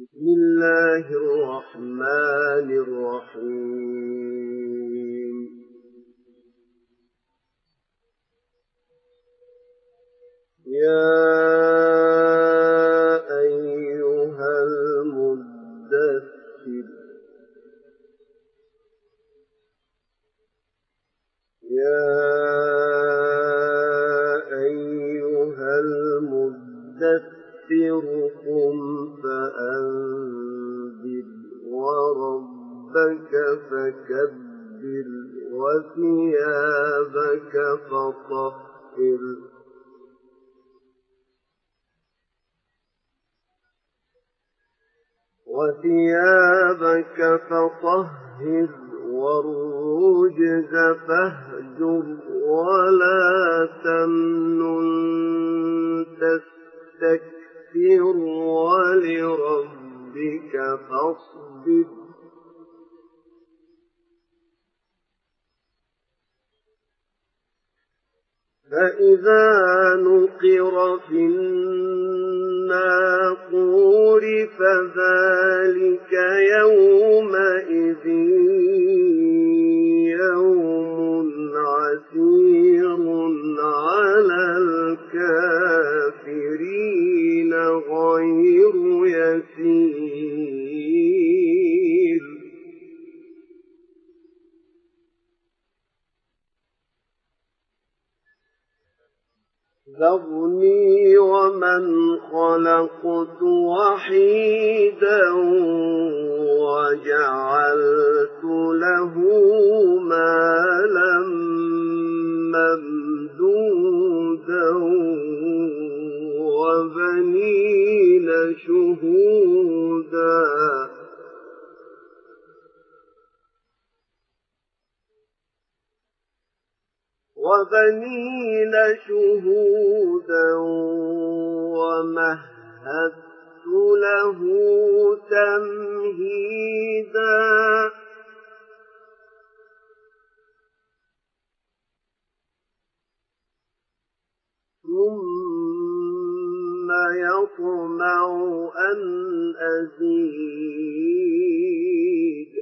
بسم الله الرحمن الرحيم. يا أيها المدثر قم فأنذر وربك فكبر وثيابك فطهر والرجز فاهجر ولا تمنن تستكثر ولربك فاصبر فإذا نقر في الناقور فذلك يومئذ يوم عسير على الكافرين غير يسير. ذرني ومن خلقت وحيدا وجعلت له مالا ممدودا وبنين شهودا ومهدت له تمهيدا ثم يطمع أن أزيد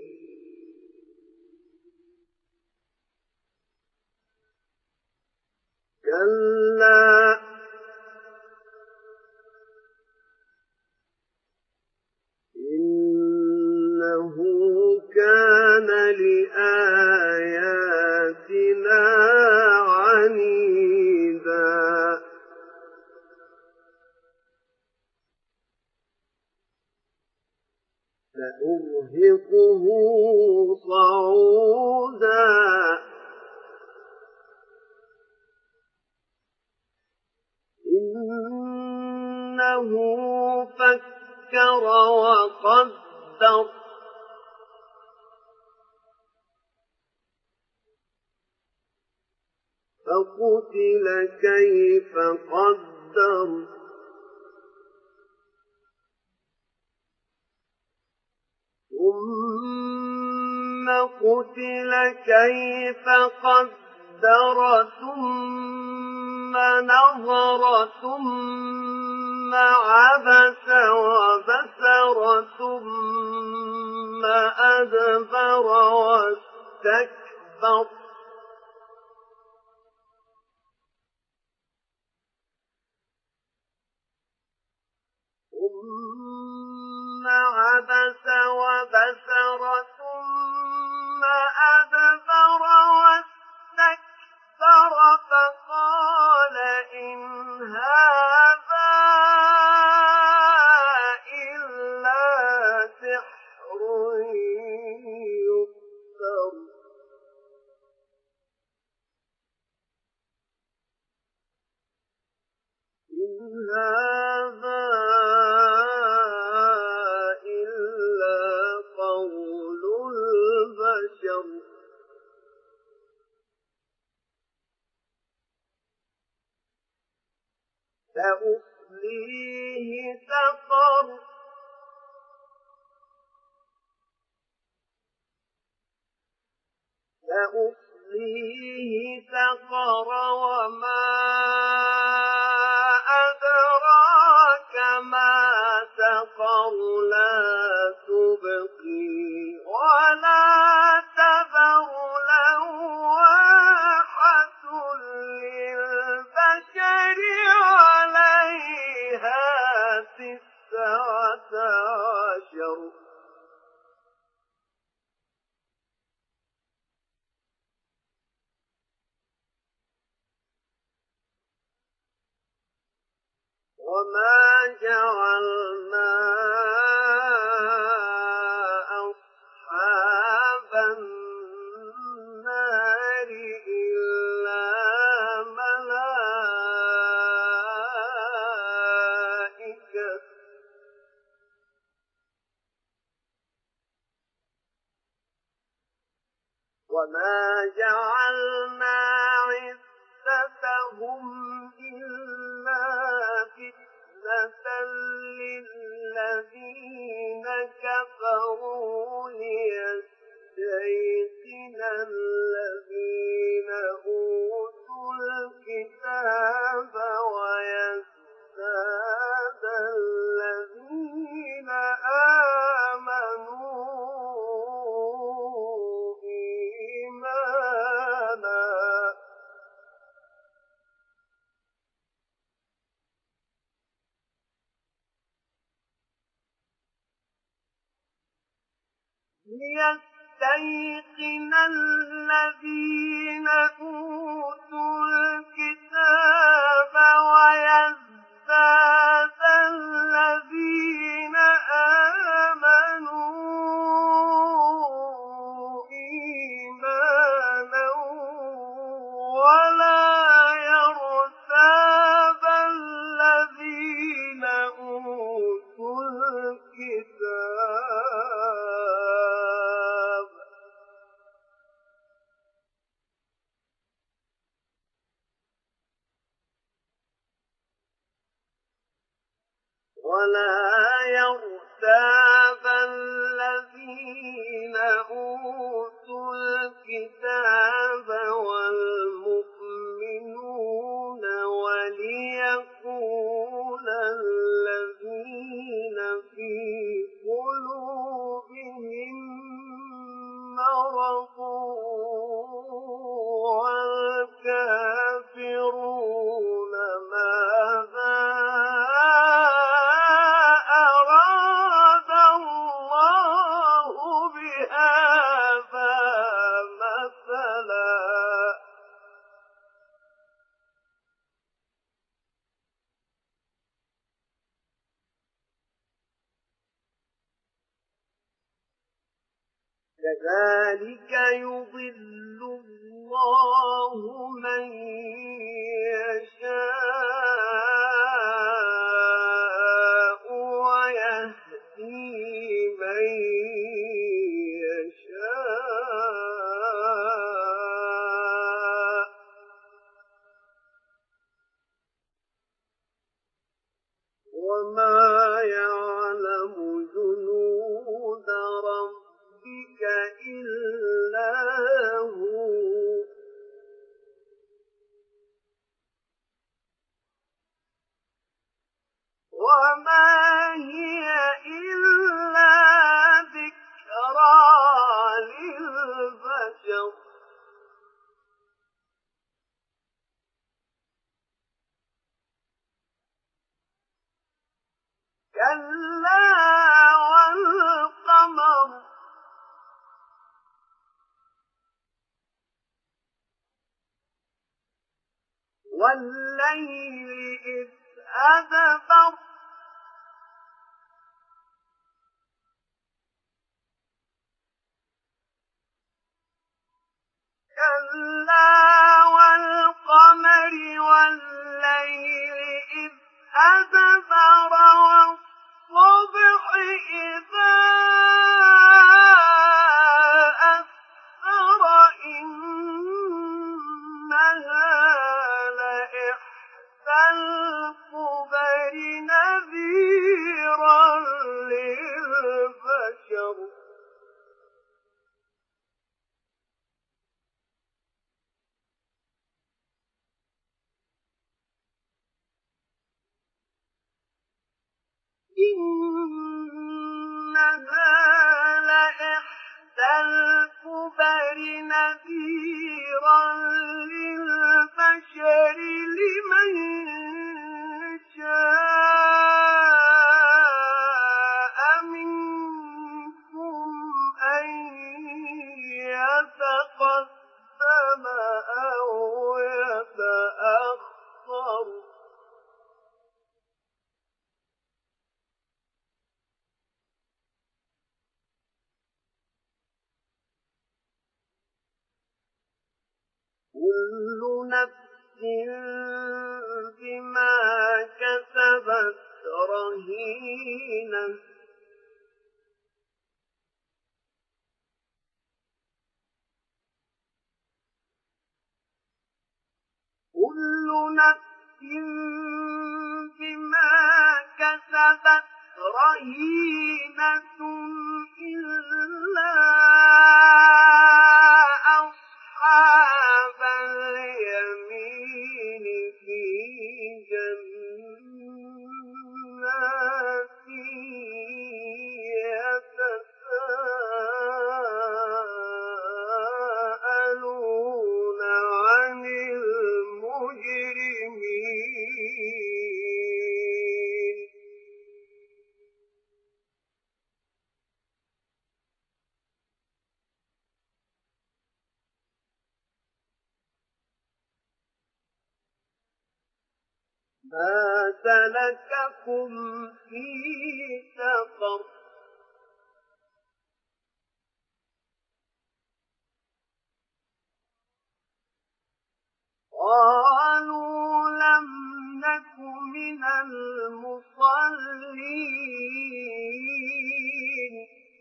كلا إنه كان لآياتنا عنيدا سأرهقه صعودا إنه فكر وقدر فقتل كيف قدر ثم قتل كيف قدر ثم نظر ثم عبس وبسر ثم أدبر واستكبر ثم عبس وبسر ثم أدبر واستكبر فقال إن هذا إلا سحر يؤثر إن هذا إلا قول البشر سأصليه سقر وما أدراك ما سقر تذر لا تبقي ولا تذر لواحة للبشر عليها 19. وما جعلنا أصحاب النار إلا ملائكة وما جعلنا عدتهم إلا فتنة للذين كفروا ليستيقن الذين أوتوا الكتاب ويزداد الذين آمنوا إيمانا ليستيقن الذين أوتوا الكتاب ويزداد الذين آمنوا إيمانا ولا يرتاب الذين أوتوا الكتاب والمؤمنون وليقول الذين في قلوبهم مرض والكافرون ماذا أراد الله بهذا مثلا كذلك يضل الله من يشاء ويهدي من يشاء وما يعلم جنود ربك إلا هو وما هي إلا ذكرى للبشر كلا والقمر والليل إذ أدبر كلا والقمر والليل إذ أدبر والصبح إذا أسفر إنها لإحدى الكبر نذيرا للبشر إن كل نفس بما كسبت رهينة كل نفس بما كسبت رهينة إلا أصحاب اليمين في جنات يتساءلون عن المجرمين ما سلككم في سقر قالوا لم نك من المصلين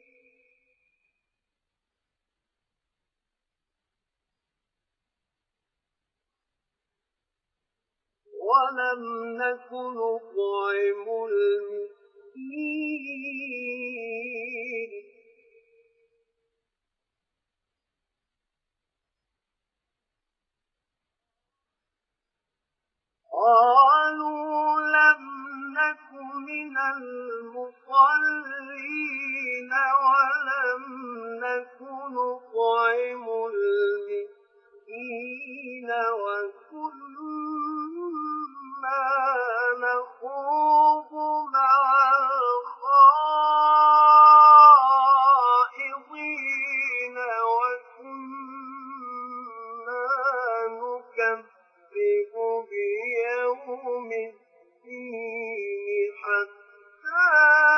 ولم نك نطعم المسكين قالوا لم نك من المصلين ولم نك نطعم المسكين وكنا نخوض مع الخائضين وكنا نكذب بيوم الدين حتى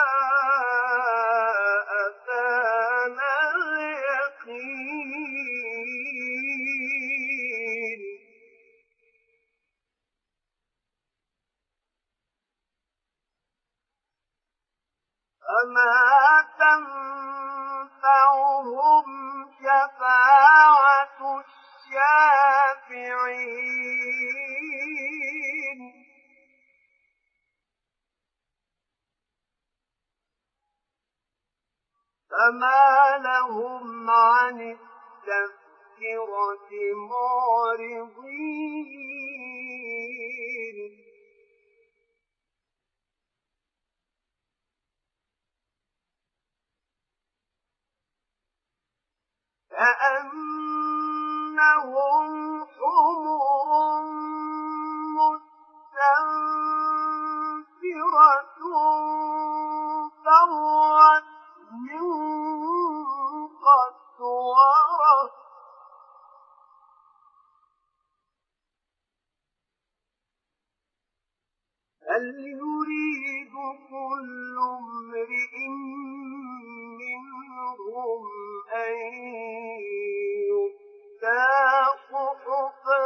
أتانا اليقين فما تنفعهم شفاعة الشافعين فما لهم عن التذكرة معرضين كأنهم حمر مستنفرة فرت من قسورة هل يريد كل امرئ منهم أن يؤتى صحفا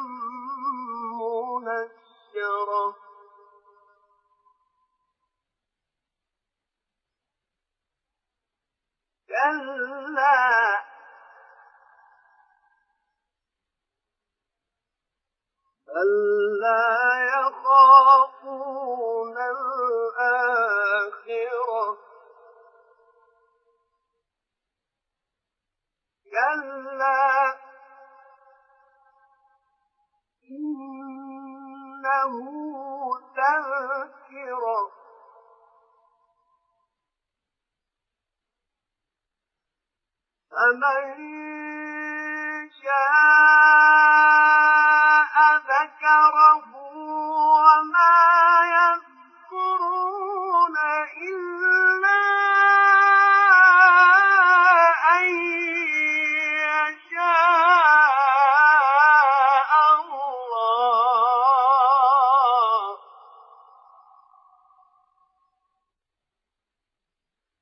منشرة كلا بل لا يخافون الآخرة كلا إنه تذكرة فمن شاء ذكره وما يذكرون إلا أن يشاء الله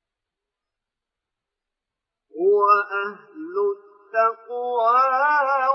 هو أهل التقوى